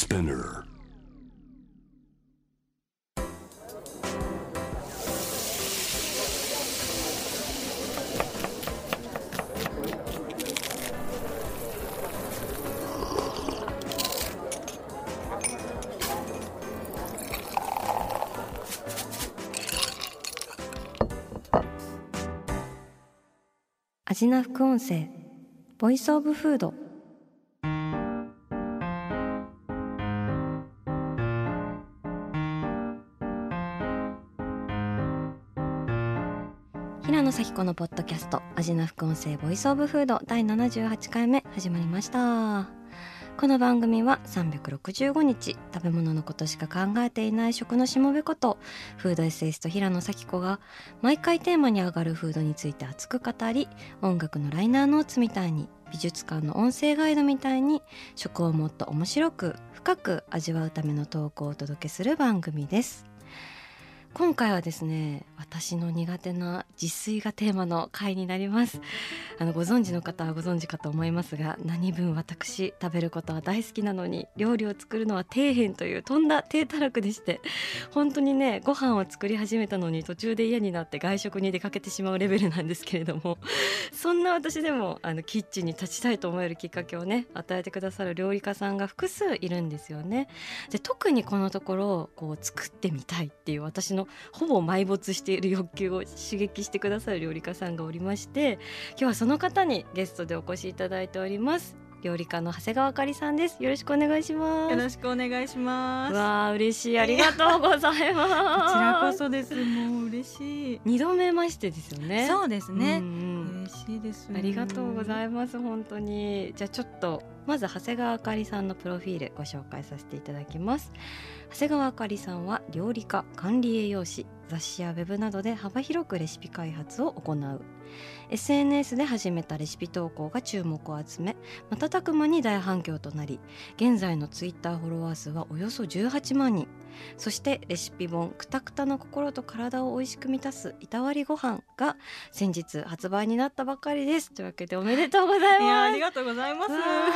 Spinner. アジナ副音声ボイスオブフード。平野咲子のポッドキャストアジナ副音声ボイスオブフード第78回目始まりました。この番組は365日食べ物のことしか考えていない食のしもべことフードエッセイスト平野咲子が毎回テーマに上がるフードについて熱く語り、音楽のライナーノーツみたいに美術館の音声ガイドみたいに食をもっと面白く深く味わうためのトークをお届けする番組です。今回はですね、私の苦手な自炊がテーマの回になります。ご存知の方はご存知かと思いますが、何分私食べることは大好きなのに料理を作るのは底辺というとんだ低たらくでして、本当にね、ご飯を作り始めたのに途中で嫌になって外食に出かけてしまうレベルなんですけれども、そんな私でもキッチンに立ちたいと思えるきっかけをね与えてくださる料理家さんが複数いるんですよね。で、特にこのところこう作ってみたいっていう私のほぼ埋没している欲求を刺激してくださる料理家さんがおりまして、今日はその方にゲストでお越しいただいております。料理家の長谷川あかりさんです。よろしくお願いします。 よろしくお願いします。 わあ、嬉しい、ありがとうございます。 こちらこそです。もう嬉しい。 2度目ましてですよね。 そうですね、 嬉しいです。 ありがとうございます。本当に。じゃあちょっとまず長谷川あかりさんのプロフィールご紹介させていただきます。長谷川あかりさんは料理家、管理栄養士、雑誌やウェブなどで幅広くレシピ開発を行う。 SNS で始めたレシピ投稿が注目を集め、瞬く間に大反響となり、現在のツイッターフォロワー数はおよそ18万人。そしてレシピ本くたくたの心と体を美味しく満たすいたわりご飯が先日発売になったばかりです。というわけでおめでとうございます。 いや、ありがとうございます。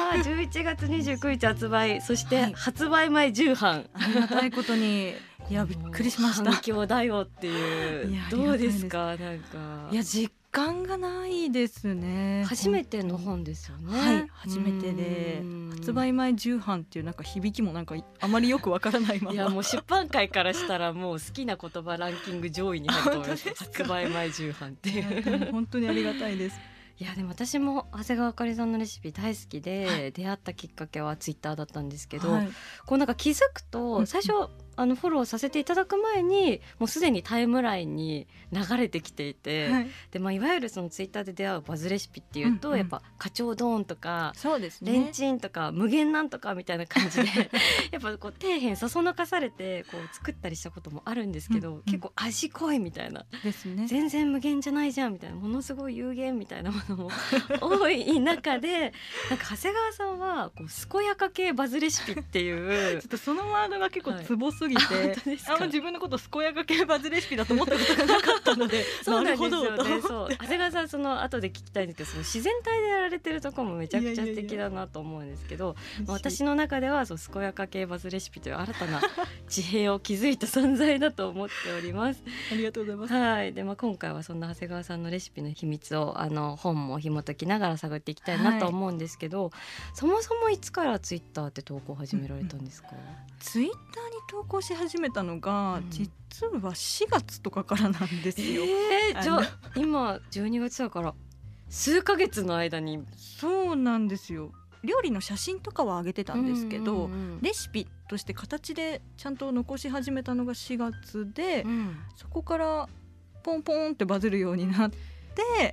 11月29日発売、そして発売前重版、 ありがたいことに、いやびっくりしました。 反響だよっていう。 いや、 どうですか？なんかいや、実感がないですね。 初めての本ですよね。 はい、初めてで発売前重版っていうなんか響きもなんかあまりよくわからないままいや、もう出版界からしたらもう好きな言葉ランキング上位に入ると思います。発売前重版っていう本当にありがたいです。 いや、でも私も長谷川あかりさんのレシピ大好きで、はい、出会ったきっかけはツイッターだったんですけど、はい、こうなんか気づくと最初フォローさせていただく前にもうすでにタイムラインに流れてきていて、はい、で、いわゆるそのツイッターで出会うバズレシピっていうと、やっぱ花鳥ドーンとか、そうですね、レンチンとか無限なんとかみたいな感じでやっぱこう底辺そそのかされてこう作ったりしたこともあるんですけど、結構味濃いみたいなですね、全然無限じゃないじゃんみたいな、ものすごい有限みたいなものも多い中で、なんか長谷川さんはこう健やか系バズレシピっていうちょっとそのワードが結構ツボすぎて、あんま自分のこと健やか系バズレシピだと思ったことがなかったのでそうなんですよね。そう、長谷川さんその後で聞きたいんですけど、その自然体でやられてるところもめちゃくちゃ素敵だなと思うんですけど、私の中ではそう健やか系バズレシピという新たな地平を築いた存在だと思っております。 ありがとうございます。 はい。で、今回はそんな長谷川さんのレシピの秘密を本も紐解きながら探っていきたいなと思うんですけど、そもそもいつからツイッターって投稿を始められたんですか？ ツイッターに投稿し始めたのが、実は4月とかからなんですよ。 じゃあ今12月だから数ヶ月の間に。 そうなんですよ。料理の写真とかは上げてたんですけど、レシピとして形でちゃんと残し始めたのが4月で、そこからポンポンってバズるようになって、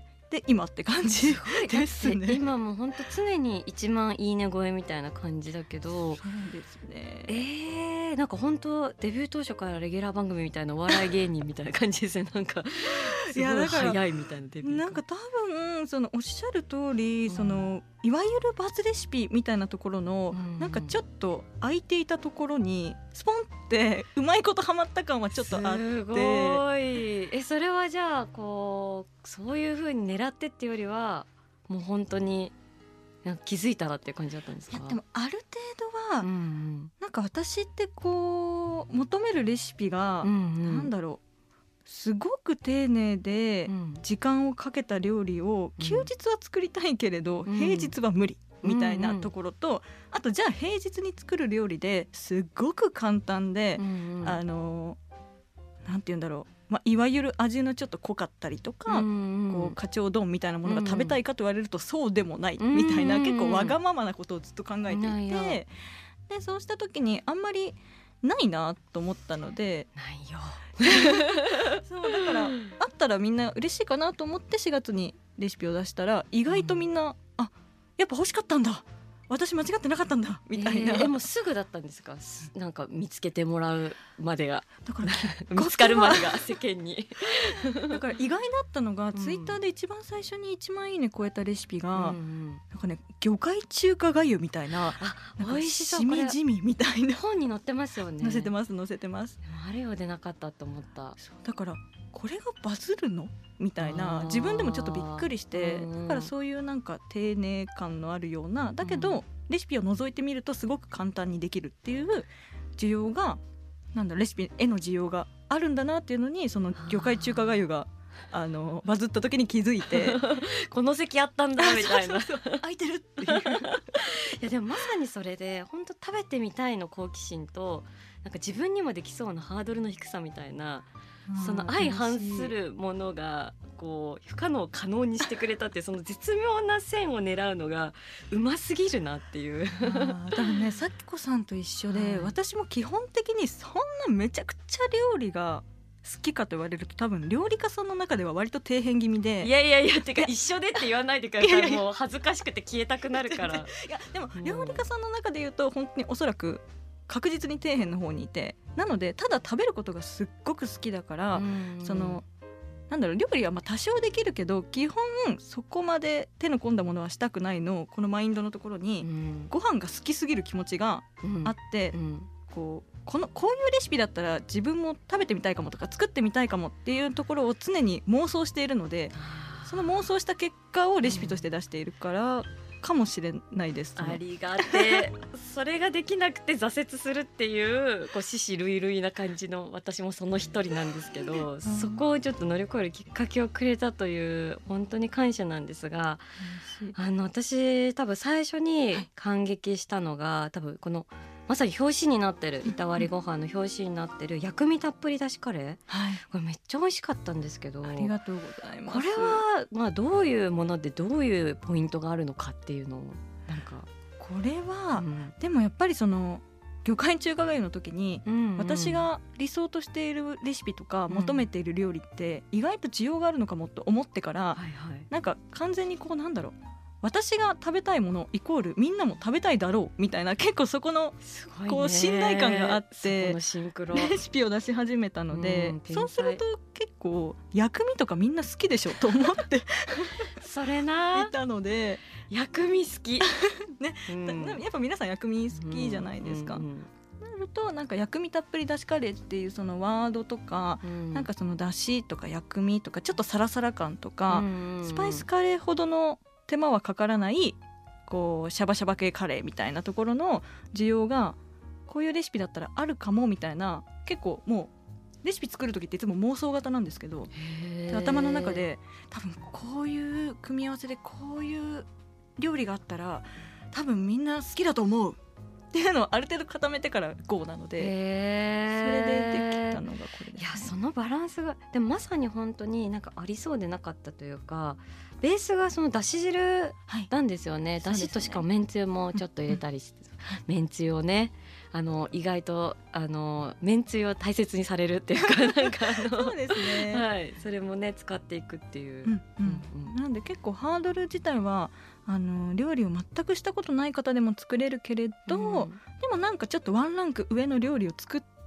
で今って感じですね。 今も本当常に1万いいね超えみたいな感じだけど。 そうですね。 なんか本当デビュー当初からレギュラー番組みたいなお笑い芸人みたいな感じですね。なんかすごい早いみたいなデビュー。 なんか多分そのおっしゃる通り、そのいわゆるバズレシピみたいなところの、なんかちょっと空いていたところにスポンってうまいことハマった感はちょっとあって。 すごい。それはじゃあこうそういう風に狙ってっていうよりはもう本当になんか気づいたらっていう感じだったんですか？ いや、でもある程度は、なんなんか私ってこう求めるレシピが、なんだろう、すごく丁寧で時間をかけた料理を休日は作りたいけれど、平日は無理みたいなところと、あとじゃあ平日に作る料理ですごく簡単で、なんて言うんだろう、いわゆる味のちょっと濃かったりとか、こう花鳥丼みたいなものが食べたいかと言われるとそうでもないみたいな、結構わがままなことをずっと考えていて、でそうした時にあんまりないなと思ったので、 ないよそうだからあったらみんな嬉しいかなと思って4月にレシピを出したら、意外とみんな、あ、やっぱ欲しかったんだ、私間違ってなかったんだみたいな。 でもすぐだったんですか、なんか見つけてもらうまでが、 だから見つかるまでが世間にだから意外だったのが、ツイッターで一番最初に1万いいね超えたレシピが、なんかね、魚介中華がゆみたいな、 美味しそう、 しみじみみたいな、 本に載ってますよね。 載せてます。 あるようでなかったと思った。 だからこれがバズるのみたいな、自分でもちょっとびっくりして、だからそういうなんか丁寧感のあるような、だけど、レシピを覗いてみるとすごく簡単にできるっていう需要が、なんだ、レシピへの需要があるんだなっていうのに、その魚介中華がゆがバズった時に気づいてこの席あったんだみたいな空いてるっていういやでもまさにそれで、本当食べてみたいの好奇心と、なんか自分にもできそうなハードルの低さみたいな、その相反するものがこう不可能を可能にしてくれたっていう、その絶妙な線を狙うのがうますぎるなっていう。 だからね、さきこさんと一緒で、私も基本的にそんなめちゃくちゃ料理が好きかと言われると、多分料理家さんの中では割と底辺気味で、 いやてか一緒でって言わないでください。もう恥ずかしくて消えたくなるからいやでも料理家さんの中で言うと本当におそらく確実に底辺の方にいて、なのでただ食べることがすっごく好きだから、そのなんだろう、料理はまあ多少できるけど、基本そこまで手の込んだものはしたくないの、このマインドのところに、ご飯が好きすぎる気持ちがあって、こういうレシピだったら自分も食べてみたいかもとか作ってみたいかもっていうところを常に妄想しているので、その妄想した結果をレシピとして出しているからかもしれないです、 ありがてそれができなくて挫折するっていう獅子類類な感じの、私もその一人なんですけど、そこをちょっと乗り越えるきっかけをくれたという本当に感謝なんですが、私多分最初に感激したのが、多分このまさに表紙になってる、いたわりご飯の表紙になってる薬味たっぷりだしカレー、これめっちゃ美味しかったんですけど、 ありがとうございます。 これはまあどういうものでどういうポイントがあるのかっていうのを、なんかこれは、でもやっぱりその魚介中華がゆの時に、私が理想としているレシピとか求めている料理って意外と需要があるのかもと思ってから、なんか完全にこうなんだろう、私が食べたいものイコールみんなも食べたいだろうみたいな、結構そこのこう信頼感があってレシピを出し始めたので、そうすると結構薬味とかみんな好きでしょと思ってそれないたので、 薬味好きね、やっぱ皆さん薬味好きじゃないですか。なるとなんか薬味たっぷりだしカレーっていうそのワードとか、なんかそのだしとか薬味とかちょっとサラサラ感とか、スパイスカレーほどの手間はかからないこうシャバシャバ系カレーみたいなところの需要が、こういうレシピだったらあるかもみたいな、結構もうレシピ作る時っていつも妄想型なんですけど、頭の中で多分こういう組み合わせでこういう料理があったら多分みんな好きだと思うっていうのをある程度固めてから GO なので、それでできたのがこれですね。 いや、そのバランスがでもまさに本当になんかありそうでなかったというか、ベースがそのだし汁なんですよね。だしとしかもめんつゆもちょっと入れたりして、めんつゆをね、意外とめんつゆを大切にされるっていうか、なんかそうですね、 はい、それもね使っていくっていう、 なんで結構ハードル自体は料理を全くしたことない方でも作れるけれど、でもなんかちょっとワンランク上の料理を作っ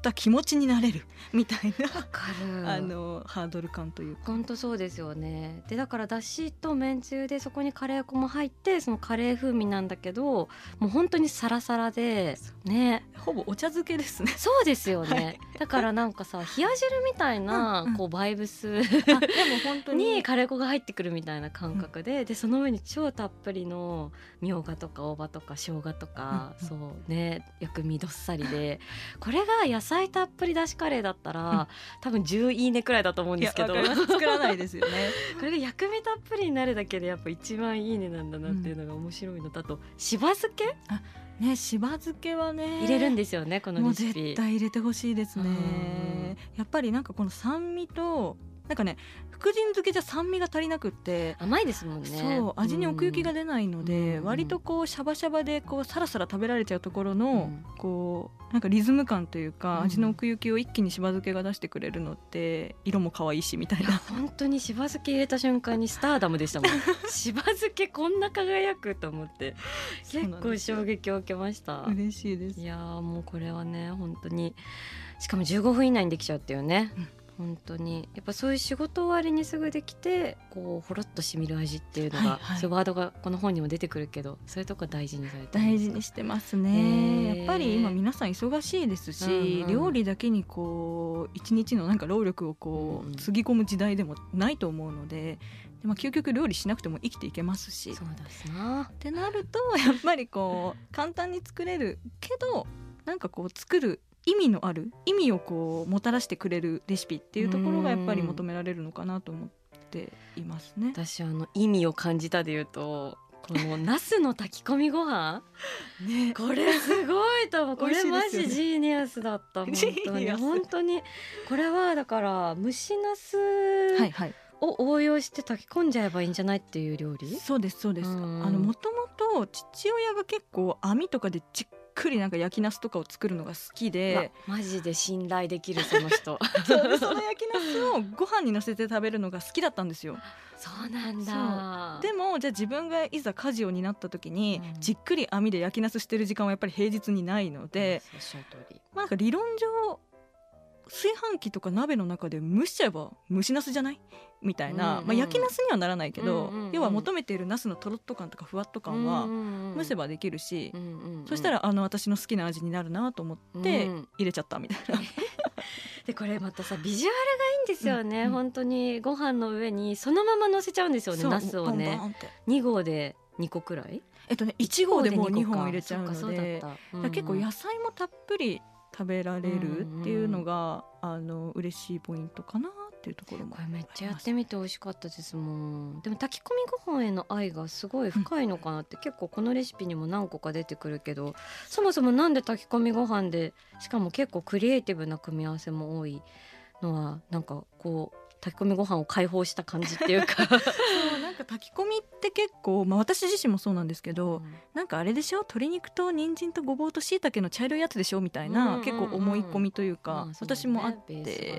った気持ちになれるみたいなわかるハードル感というか。 本当そうですよね。でだからだしとめんつゆでそこにカレー粉も入ってそのカレー風味なんだけどもう本当にサラサラでね、 ほぼお茶漬けですね。 そうですよね、 はい、 だからなんかさ冷や汁みたいなこうバイブスでも本当にカレー粉が入ってくるみたいな感覚で、でその上に超たっぷりのみょうがとか大葉とか生姜とか、そうね薬味どっさりでこれが野菜たっぷりだしカレーだったら、多分10いいねくらいだと思うんですけど、 作らないですよねこれが薬味たっぷりになるだけでやっぱ一番いいねなんだなっていうのが面白いのだと、しば漬けね、しば漬けはね入れるんですよね、このレシピ。 もう絶対入れてほしいですね。やっぱりなんかこの酸味となんかね、福神漬けじゃ酸味が足りなくって甘いですもんね。 そう味に奥行きが出ないので、割とこうシャバシャバでこうサラサラ食べられちゃうところの、こうなんかリズム感というか、味の奥行きを一気にしば漬けが出してくれるのって色も可愛いしみたいな。 本当にしば漬け入れた瞬間にスターダムでしたもんしば漬けこんな輝くと思って結構衝撃を受けました。 嬉しいです。 いやもうこれはね本当にしかも15分以内にできちゃうっていうね、本当にやっぱそういう仕事終わりにすぐできてこうほろっとしみる味っていうのが、そういうワードがこの本にも出てくるけど、そういうとこ大事にされて大事にしてますね。やっぱり今皆さん忙しいですし、料理だけにこう一日のなんか労力をこうつぎ込む時代でもないと思うので、究極料理しなくても生きていけますし、 そうですなってなるとやっぱりこう簡単に作れるけどなんかこう作る意味のある意味をこうもたらしてくれるレシピっていうところがやっぱり求められるのかなと思っていますね。 私意味を感じたでいうとこのナスの炊き込みご飯ね、これすごいと思うこれマジジーニアスだった本当にこれはだから蒸しナスを応用して炊き込んじゃえばいいんじゃないっていう料理。 そうですそうです。もともと父親が結構網とかでじっくりなんか焼きナスとかを作るのが好きで、 マジで信頼できるその人その焼きナスをご飯に乗せて食べるのが好きだったんですよ。 そうなんだ。 でもじゃあ自分がいざ家事を担った時に、じっくり網で焼きナスしてる時間はやっぱり平日にないので、なんか理論上炊飯器とか鍋の中で蒸しちゃえば蒸しナスじゃないみたいな、焼きナスにはならないけど、要は求めているナスのとろっと感とかふわっと感は蒸せばできるし、そしたら私の好きな味になるなと思って入れちゃったみたいなでこれまたさビジュアルがいいんですよね、本当にご飯の上にそのまま乗せちゃうんですよね、ナスをね。2合で2個くらい 1合でもう2本入れちゃうので、結構野菜もたっぷり食べられるっていうのが、嬉しいポイントかなっていうところも。 これめっちゃやってみて美味しかったですもん。でも炊き込みご飯への愛がすごい深いのかなって、結構このレシピにも何個か出てくるけど、そもそもなんで炊き込みご飯で、しかも結構クリエイティブな組み合わせも多いのは、なんかこう炊き込みご飯を解放した感じっていうかそうなんか炊き込みって結構、私自身もそうなんですけど、なんかあれでしょ、鶏肉と人参とごぼうと椎茸の茶色いやつでしょみたいな、結構思い込みというか、私もあって、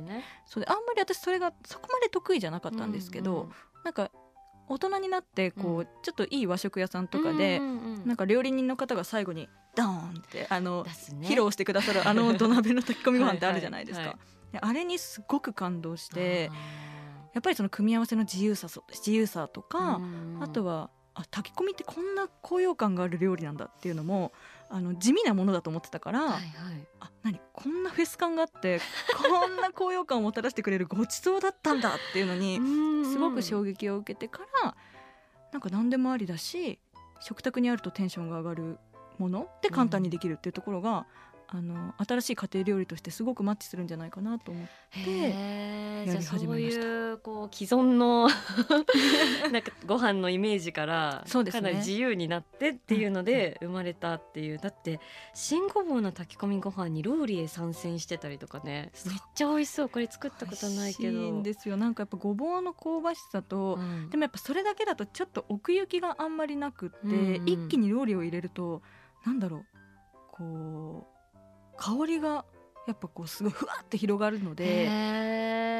それあんまり私それがそこまで得意じゃなかったんですけど、なんか大人になってこう、ちょっといい和食屋さんとかで、なんか料理人の方が最後にドーンって披露してくださる土鍋の炊き込みご飯ってあるじゃないですか。あれにすごく感動して、やっぱりその組み合わせの自由さとか、あとは炊き込みってこんな高揚感がある料理なんだっていうのも地味なものだと思ってたから、何こんなフェス感があってこんな高揚感をもたらしてくれるごちそうだったんだっていうのにすごく衝撃を受けてから、なんか何でもありだし食卓にあるとテンションが上がるもので簡単にできるっていうところが、新しい家庭料理としてすごくマッチするんじゃないかなと思ってやり始めました。 そういうこう既存のなんかご飯のイメージからかなり自由になってっていうので生まれたっていう。だって新ごぼうの炊き込みご飯にローリエ参戦してたりとかね、めっちゃ美味しそう。これ作ったことないけど美味しいんですよ。なんかやっぱごぼうの香ばしさと、でもやっぱそれだけだとちょっと奥行きがあんまりなくって、一気にローリエを入れるとなんだろう、こう香りがやっぱこうすごいふわって広がるので、な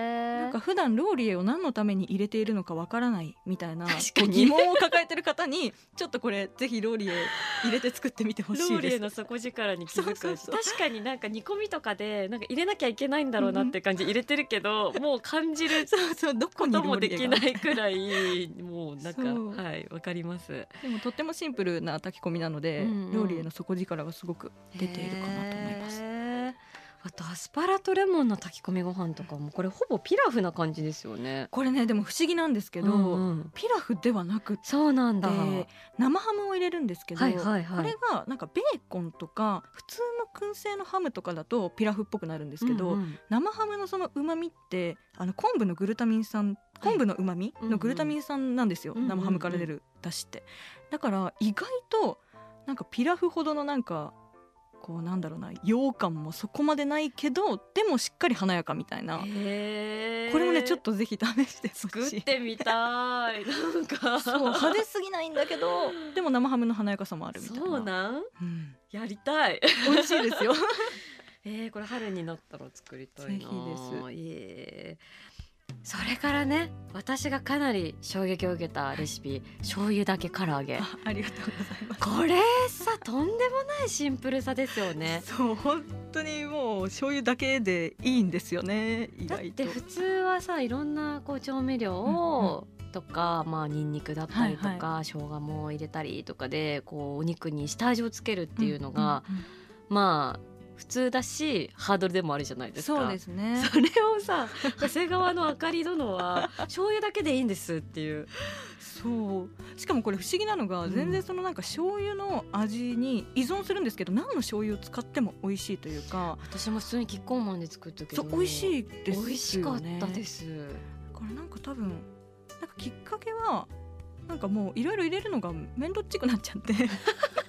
なんか普段ローリエを何のために入れているのかわからないみたいな確かに疑問を抱えてる方にちょっとこれぜひローリエ入れて作ってみてほしいです。 ローリエの底力に気づく。 そうそうそう確かになんか煮込みとかでなんか入れなきゃいけないんだろうなって感じ入れてるけど、もう感じるそうそう、どこことにローリエがもできないくらいもうなんかそうはいわかります。 でもとってもシンプルな炊き込みなので、 うんうんローリエの底力がすごく出ているかなと思います。 へー。あとアスパラとレモンの炊き込みご飯とかもこれほぼピラフな感じですよね。 これねでも不思議なんですけど、 うんうんピラフではなくてそうなんだ。 生ハムを入れるんですけど、 はいはいはい、 これがなんかベーコンとか普通の燻製のハムとかだとピラフっぽくなるんですけど、 うんうん、 生ハムのその旨味って昆布のグルタミン酸、昆布の旨味のグルタミン酸なんですよ、 うんうん、 生ハムから出る出汁って。だから意外となんかピラフほどのなんかこうなんだろうな、羊羹もそこまでないけどでもしっかり華やかみたいな。 へー、 これもねちょっとぜひ試してほ作っしい。 てみたい。なんかそう派手すぎないんだけどでも生ハムの華やかさもあるみたいな。 そうなん、 うん、 やりたい。 美味しいですよ。 これ春になったら作りたいな。 ぜひです。それからね、私がかなり衝撃を受けたレシピ、醤油だけ唐揚げ。 ありがとうございます。 これさとんでもないシンプルさですよね。 そう本当にもう醤油だけでいいんですよね。意だっ外とて普通はさいろんなこう調味料を、とかまあニンニクだったりとか、 はいは生姜も入れたりとかでこうお肉に下味をつけるっていうのが、まあ普通だしハードルでもあるじゃないですか。 そうですね。 それをさ長谷川のあかり殿は醤油だけでいいんですっていう。 そうしかもこれ不思議なのが、全然そのなんか醤油の味に依存するんですけど、何の醤油を使っても美味しいというか。 私も普通にキッコーマンで作ったけど、 そう美味しいですよね。 美味しかったです。 これなんか多分なんかきっかけはなんかもういろいろ入れるのが面倒っちくなっちゃってなんか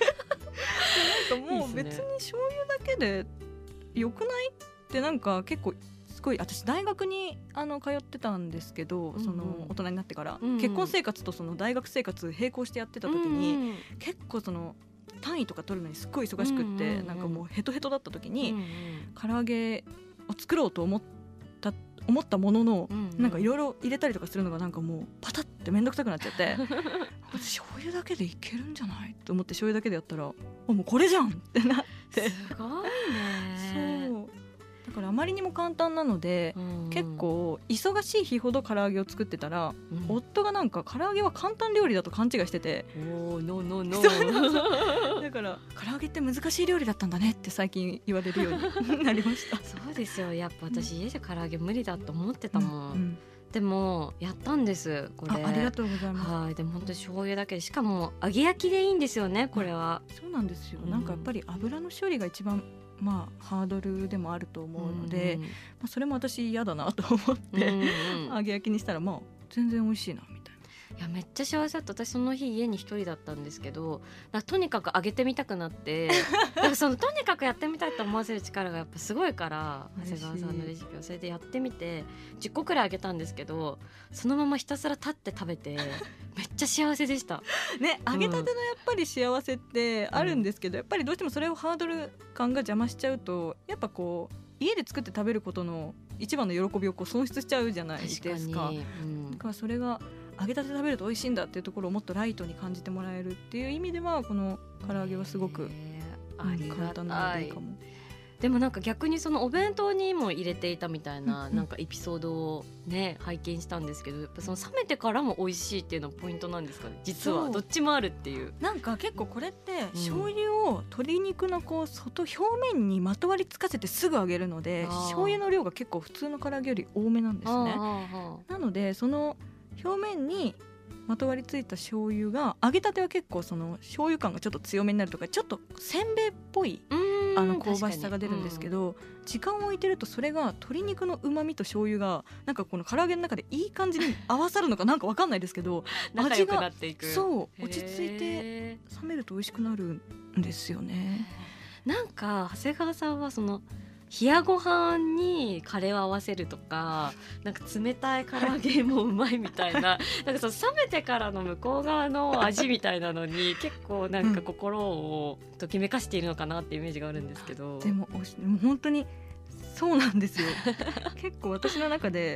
もう別に醤油だけでよくないってなんか結構すごい。私大学に通ってたんですけど、その大人になってから、結婚生活とその大学生活並行してやってた時に、結構その単位とか取るのにすっごい忙しくって、なんかもうヘトヘトだった時に、唐揚げを作ろうと思ったものの、なんかいろいろ入れたりとかするのがなんかもうパタッてめんどくさくなっちゃって醤油だけでいけるんじゃないと思って醤油だけでやったらもうこれじゃんってなってすごいね。 そうだからあまりにも簡単なので、結構忙しい日ほど唐揚げを作ってたら、夫がなんか唐揚げは簡単料理だと勘違いしてて、 おーノーノーノーだから唐揚げって難しい料理だったんだねって最近言われるようになりました。 そうですよ、やっぱ私家で唐揚げ無理だと思ってたもん、でもやったんですこれ。 ありがとうございます。 はい、でも本当に醤油だけで、しかも揚げ焼きでいいんですよねこれは。 そうなんですよ、なんかやっぱり油の処理が一番まあハードルでもあると思うので、それも私嫌だなと思って、揚げ焼きにしたらまあ全然美味しいなみたいな。 いやめっちゃ幸せだった。私その日家に一人だったんですけど、とにかく揚げてみたくなってなんかそのとにかくやってみたいと思わせる力がやっぱすごいから、長谷川さんのレシピをそれでやってみて10個くらい揚げたんですけど、そのままひたすら立って食べてめっちゃ幸せでしたね、揚げたてのやっぱり幸せってあるんですけど、やっぱりどうしてもそれをハードル感が邪魔しちゃうと、やっぱこう家で作って食べることの一番の喜びをこう損失しちゃうじゃないですか。だからそれが揚げたて食べると美味しいんだっていうところをもっとライトに感じてもらえるっていう意味では、この唐揚げはすごく簡単なのでいいかも。 でもなんか逆にそのお弁当にも入れていたみたいな、なんかエピソードをね拝見したんですけど、やっぱその冷めてからも美味しいっていうのがポイントなんですかね。実はどっちもあるっていう。 なんか結構これって醤油を鶏肉のこう表面にまとわりつかせてすぐ揚げるので、醤油の量が結構普通の唐揚げより多めなんですね。なのでその表面にまとわりついた醤油が揚げたては結構その醤油感がちょっと強めになるとか、ちょっとせんべいっぽい香ばしさが出るんですけど、時間を置いてるとそれが鶏肉の旨味と醤油がなんかこの唐揚げの中でいい感じに合わさるのかなんか分かんないですけど味がそう落ち着いて冷めると美味しくなるんですよね。 なんか長谷川さんはその冷やご飯にカレーを合わせるとか、なんか冷たい唐揚げもうまいみたいななんかその冷めてからの向こう側の味みたいなのに結構なんか心をときめかしているのかなっていうイメージがあるんですけど、 でも本当にそうなんですよ結構私の中で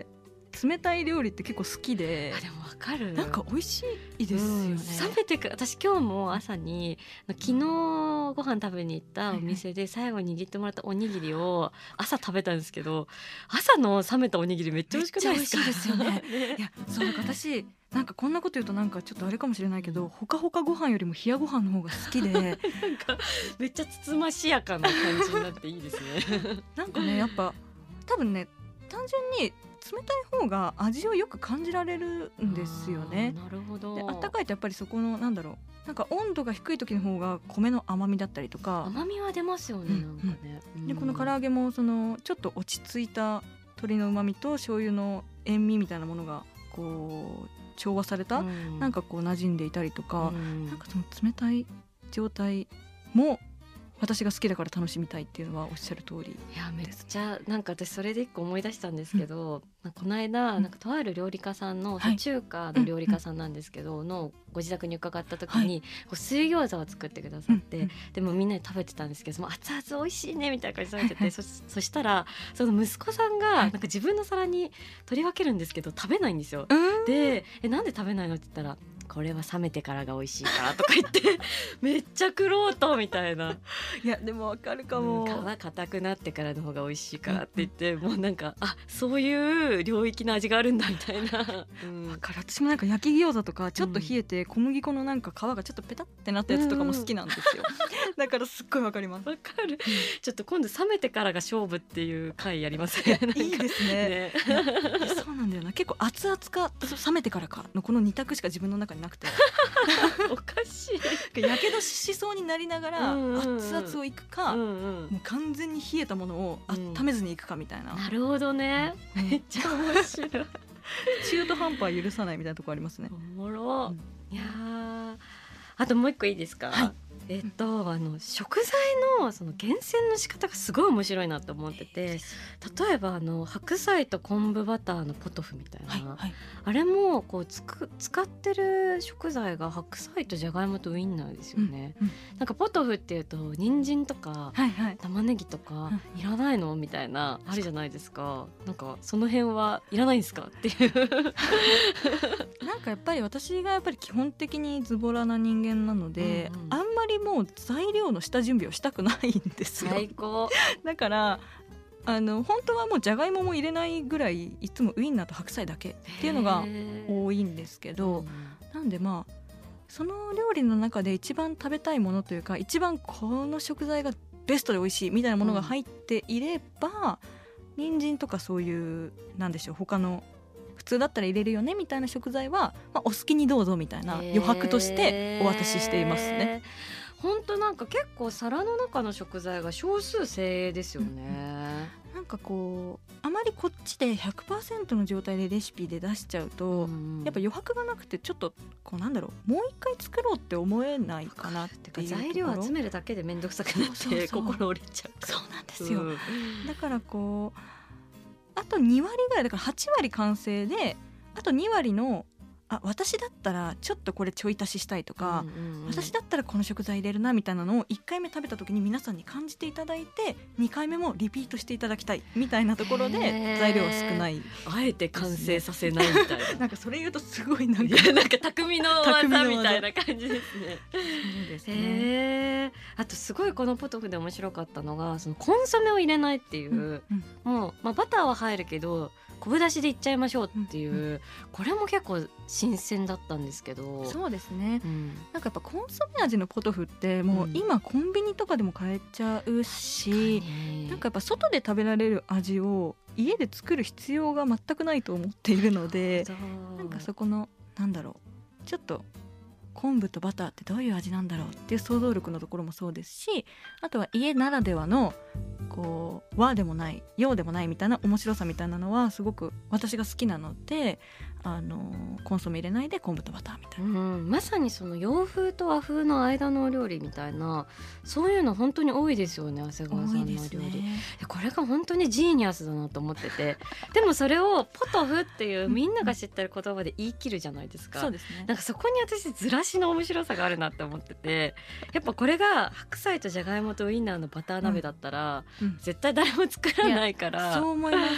冷たい料理って結構好きで。 でもわかる、 なんか美味しいですよね、 冷めてく私今日も朝に昨日ご飯食べに行ったお店で最後に握ってもらったおにぎりを朝食べたんですけど、朝の冷めたおにぎりめっちゃ美味しくないですか？ めっちゃ美味しいですよねいやそう私なんかこんなこと言うとなんかちょっとあれかもしれないけど、ほかほかご飯よりも冷やご飯の方が好きでなんかめっちゃつつましやかな感じになっていいですねなんかねやっぱ多分ね単純に冷たい方が味をよく感じられるんですよね。 なるほど。 で温かいとやっぱりそこのなんだろう、なんか温度が低い時の方が米の甘みだったりとか、 甘みは出ますよね、なんかね、 でこの唐揚げもそのちょっと落ち着いた鶏の旨味と醤油の塩味みたいなものがこう調和された、なんかこう馴染んでいたりとか、なんかその冷たい状態も私が好きだから楽しみたいっていうのはおっしゃる通りです。 いやめっちゃなんか私それで一個思い出したんですけど、この間なんかとある料理家さんの、中華の料理家さんなんですけど、のご自宅に伺った時に、こう水餃子を作ってくださって、でもみんなで食べてたんですけど、熱々美味しいねみたいな感じで食べてて、そしたらその息子さんがなんか自分の皿に取り分けるんですけど食べないんですよ。でなんで食べないのって言ったら、これは冷めてからが美味しいからとか言ってめっちゃ玄人みたいな。 いやでもわかるかも、 皮硬くなってからの方が美味しいからって言って、もうなんかそういう領域の味があるんだみたいな、わかる。私もなんか焼き餃子とかちょっと冷えて小麦粉のなんか皮がちょっとペタってなったやつとかも好きなんですよ、だからすっごいわかります。 わかる、ちょっと今度冷めてからが勝負っていう回やりません？ いいですねそうなんだよな、結構熱々か冷めてからかのこの2択しか自分の中になくておかしい、 やけどしそうになりながら熱々をいくか、もう完全に冷えたものを温めずにいくかみたいな、 なるほどね、めっちゃ面白い中途半端は許さないみたいなとこありますね。 おもろ、いやあともう一個いいですか？食材のその厳選の仕方がすごい面白いなと思ってて、例えば白菜と昆布バターのポトフみたいな、あれもこう使ってる食材が白菜とじゃがいもとウインナーですよね、なんかポトフっていうと人参とか、玉ねぎとかいらないのみたいなあるじゃないですか。なんかその辺はいらないんですかっていうなんかやっぱり私がやっぱり基本的にズボラな人間なので、あんまりもう材料の下準備をしたくないんですよ。 最高だから本当はもうじゃがいもも入れないぐらいいつもウインナーと白菜だけっていうのが多いんですけど、なんでまあその料理の中で一番食べたいものというか、一番この食材がベストで美味しいみたいなものが入っていれば、人参とかそういうなんでしょう、他の普通だったら入れるよねみたいな食材は、お好きにどうぞみたいな余白としてお渡ししていますね。 本当なんか結構皿の中の食材が少数精鋭ですよね、 なんかこうあまりこっちで 100% の状態でレシピで出しちゃうと、やっぱ余白がなくてちょっとこうなんだろう、もう一回作ろうって思えないかなっていうところ。 材料集めるだけで面倒くさくなって心折れちゃう。 そうなんですよ、だからこうあと2割ぐらいだから8割完成で、あと2割の私だったらちょっとこれちょい足ししたいとか、私だったらこの食材入れるなみたいなのを1回目食べた時に皆さんに感じていただいて、2回目もリピートしていただきたいみたいなところで材料は少ない、 あえて完成させないみたいななんかそれ言うとすごいなんか匠の技みたいな感じですね。 そうですね。 あとすごいこのポトフで面白かったのが、そのコンソメを入れないっていう、もう、バターは入るけど昆布だしでいっちゃいましょうっていう、これも結構新鮮だったんですけど。 そうですね、なんかやっぱコンソメ味のポトフってもう今コンビニとかでも買えちゃうし、なんかやっぱ外で食べられる味を家で作る必要が全くないと思っているので、なんかそこのなんだろう、ちょっと昆布とバターってどういう味なんだろうっていう想像力のところもそうですし、あとは家ならではのこう和でもない洋でもないみたいな面白さみたいなのはすごく私が好きなので、コンソメ入れないで昆布とバターみたいな、 まさにその洋風と和風の間のお料理みたいな、そういうの本当に多いですよね、長谷川さんの料理、これが本当にジーニアスだなと思っててでもそれをポトフっていうみんなが知ってる言葉で言い切るじゃないですか。 そうですね。 なんかそこに私ずらしの面白さがあるなって思ってて、やっぱこれが白菜とじゃがいもとウインナーのバター鍋だったら、絶対誰も作らないから。 そう思います。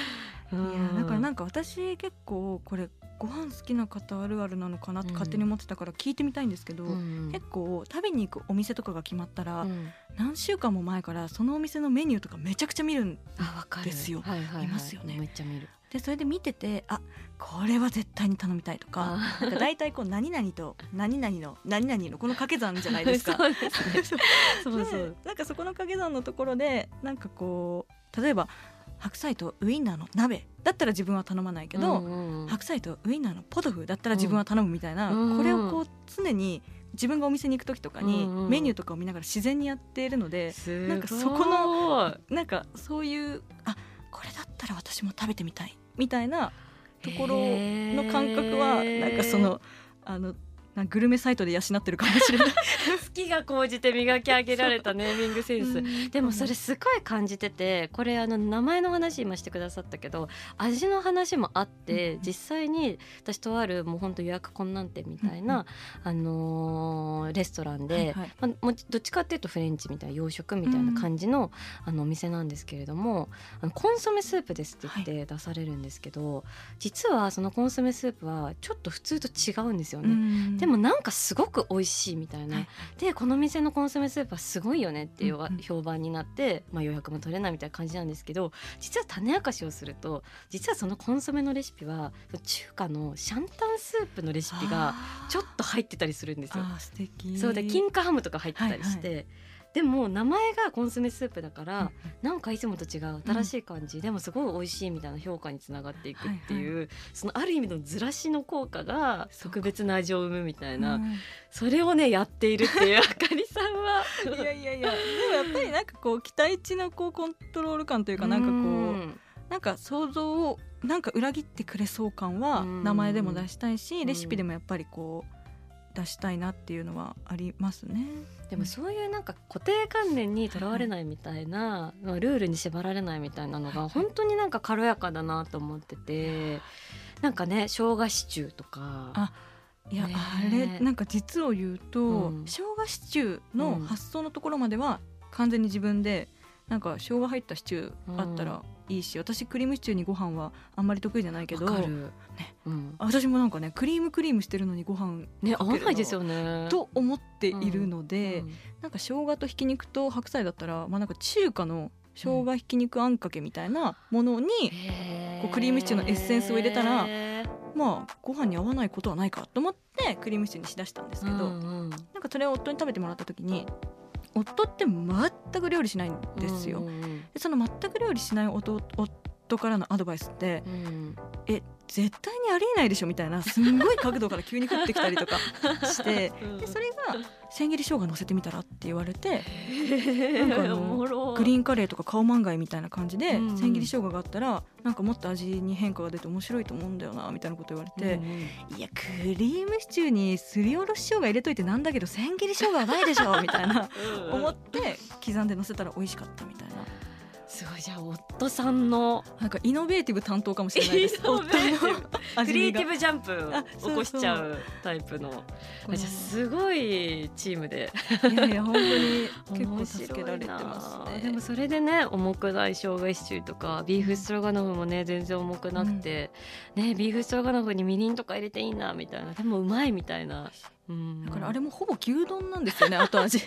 いやだからなんか私結構これご飯好きな方あるあるなのかなって勝手に思ってたから聞いてみたいんですけど、結構食べに行くお店とかが決まったら、何週間も前からそのお店のメニューとかめちゃくちゃ見るんですよ。いますよね。 めっちゃ見る。 でそれで見てて、あ、これは絶対に頼みたいとか、なんか大体こう何々と何々の何々のこの掛け算じゃないですか。 そうですね。そうそう。 なんかそこの掛け算のところでなんかこう例えば白菜とウインナーの鍋だったら自分は頼まないけど、白菜とウインナーのポトフだったら自分は頼むみたいな、これをこう常に自分がお店に行く時とかにメニューとかを見ながら自然にやっているので、なんかそこのなんかそういうこれだったら私も食べてみたいみたいなところの感覚はなんかそのグルメサイトで養ってるかもしれない。 好きが高じて磨き上げられたネーミングセンス、でもそれすごい感じてて、これ名前の話今してくださったけど味の話もあって、実際に私とあるもうほんと予約困難店みたいな、レストランで、もうどっちかっていうとフレンチみたいな洋食みたいな感じの、お店なんですけれども、コンソメスープですって言って出されるんですけど、実はそのコンソメスープはちょっと普通と違うんですよね。でもなんかすごく美味しいみたいな、でこの店のコンソメスープはすごいよねっていう評判になって、予約も取れないみたいな感じなんですけど、実は種明かしをすると、実はそのコンソメのレシピは中華のシャンタンスープのレシピがちょっと入ってたりするんですよ。 素敵。 そうで金華ハムとか入ってたりして、でも名前がコンソメスープだから、なんかいつもと違う新しい感じ、でもすごい美味しいみたいな評価につながっていくっていう、そのある意味のずらしの効果が特別な味を生むみたいな、それをねやっているっていうあかりさんはいやでもやっぱりなんかこう期待値のこうコントロール感というか、なんかこうなんか想像をなんか裏切ってくれそう感は名前でも出したいし、レシピでもやっぱりこう出したいなっていうのはありますね。 でもそういうなんか固定観念にとらわれないみたいな、ルールに縛られないみたいなのが本当になんか軽やかだなと思ってて、なんかね生姜シチューとか、 いや、あれなんか実を言うと、生姜シチューの発想のところまでは完全に自分で、なんか生姜入ったシチューあったらいいし、私クリームシチューにご飯はあんまり得意じゃないけど、私もなんかねクリームしてるのにご飯ね合わないですよねと思っているので、なんか生姜とひき肉と白菜だったら、なんか中華の生姜ひき肉あんかけみたいなものに、こうクリームシチューのエッセンスを入れたら、ご飯に合わないことはないかと思ってクリームシチューにしだしたんですけど、なんかそれを夫に食べてもらった時に、夫って全く料理しないんですよ。でその全く料理しない夫からのアドバイスって、絶対にありえないでしょみたいな、すんごい角度から急に降ってきたりとかしてでそれが千切り生姜乗せてみたらって言われて、なんかグリーンカレーとかカオマンガイみたいな感じで千切り生姜があったら、なんかもっと味に変化が出て面白いと思うんだよなみたいなこと言われて、いやクリームシチューにすりおろし生姜入れといてなんだけど千切り生姜はないでしょみたいな思って刻んで乗せたら美味しかったみたいな。 すごい、じゃあ夫さんのなんかイノベーティブ担当かもしれないです。 クリエイティブジャンプを起こしちゃうタイプの、じゃあすごいチームで、 いや本当に結構助けられてますね。 でもそれでね重くない生姜シチューとかビーフストロガノフもね全然重くなくて、ビーフストロガノフにみりんとか入れていいなみたいな、でもうまいみたいな、 だからあれもほぼ牛丼なんですよね後味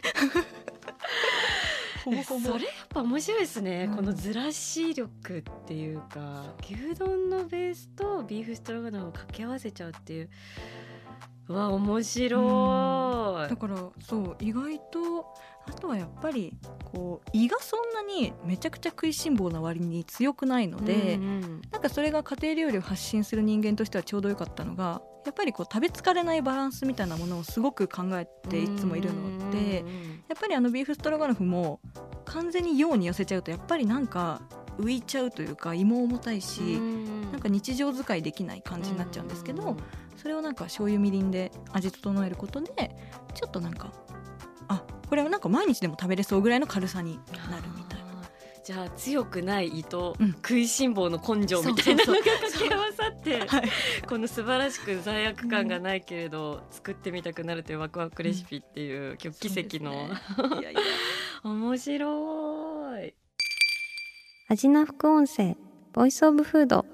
ほぼそれやっぱ面白いですね、このずらし力っていうか、牛丼のベースとビーフストロガノフを掛け合わせちゃうっていう、面白い。だからそう意外とあとはやっぱりこう胃がそんなにめちゃくちゃ食いしん坊な割に強くないので、なんかそれが家庭料理を発信する人間としてはちょうどよかったのが、やっぱりこう食べ疲れないバランスみたいなものをすごく考えていつもいるので、やっぱりビーフストロガノフも完全に洋に寄せちゃうとやっぱりなんか浮いちゃうというか胃も重たいし、なんか日常使いできない感じになっちゃうんですけど、それをなんか醤油みりんで味整えることでちょっとなんかこれはなんか毎日でも食べれそうぐらいの軽さになるみたいな。 じゃあ強くない胃と食いしん坊の根性みたいなのが掛け合わさってこの素晴らしく罪悪感がないけれど作ってみたくなるというワクワクレシピっていう奇跡の、いや面白い。 味な副音声ボイスオブフード。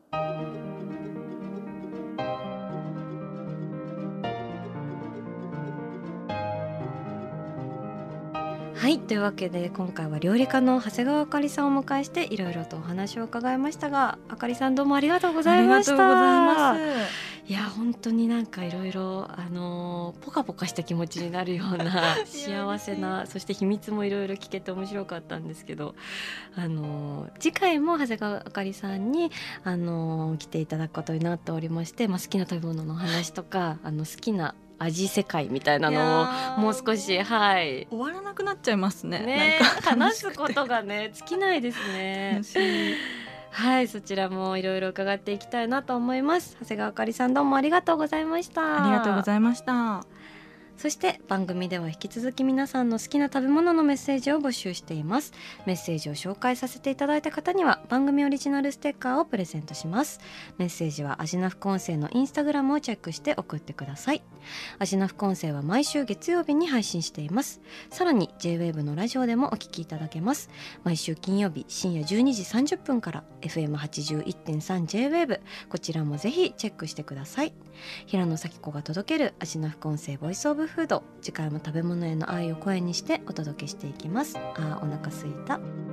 はい、というわけで今回は料理家の長谷川あかりさんをお迎えしていろいろとお話を伺いましたが、あかりさんどうもありがとうございました。 ありがとうございます。 いや本当になんかいろいろポカポカした気持ちになるような幸せなそして秘密もいろいろ聞けて面白かったんですけど、次回も長谷川あかりさんに来ていただくことになっておりまして、好きな食べ物の話とか好きな味世界みたいなのをもう少し終わらなくなっちゃいますね。 なんか話すことがね尽きないですね。はい、そちらもいろいろ伺っていきたいなと思います。長谷川あかりさんどうもありがとうございました。 ありがとうございました。 そして番組では引き続き皆さんの好きな食べ物のメッセージを募集しています。メッセージを紹介させていただいた方には番組オリジナルステッカーをプレゼントします。メッセージはアジナ副音声のインスタグラムをチェックして送ってください。アジナ副音声は毎週月曜日に配信しています。さらに J-WAVE のラジオでもお聞きいただけます。毎週金曜日深夜12時30分から FM81.3 J-WAVE、 こちらもぜひチェックしてください。平野咲子が届けるアジナ副音声ボイスオブフード、次回も食べ物への愛を声にしてお届けしていきます。お腹すいた。